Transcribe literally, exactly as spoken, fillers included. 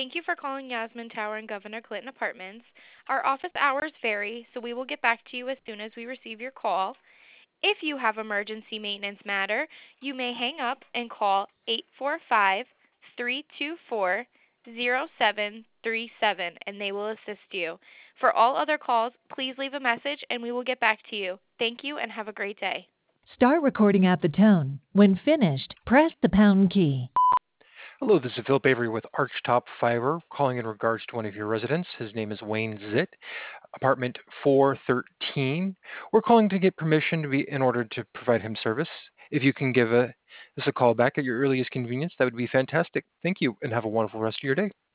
Thank you for calling Yasmin Tower and Governor Clinton Apartments. Our office hours vary, so we will get back to you as soon as we receive your call. If you have emergency maintenance matter, you may hang up and call eight four five, three two four, zero seven three seven and they will assist you. For all other calls, please leave a message and we will get back to you. Thank you and have a great day. Start recording at the tone. When finished, press the pound key. Hello, this is Philip Avery with Archtop Fiber, calling in regards to one of your residents. His name is Wayne Zitt, apartment four thirteen. We're calling to get permission to be in order to provide him service. If you can give a, us a call back at your earliest convenience, that would be fantastic. Thank you, and have a wonderful rest of your day.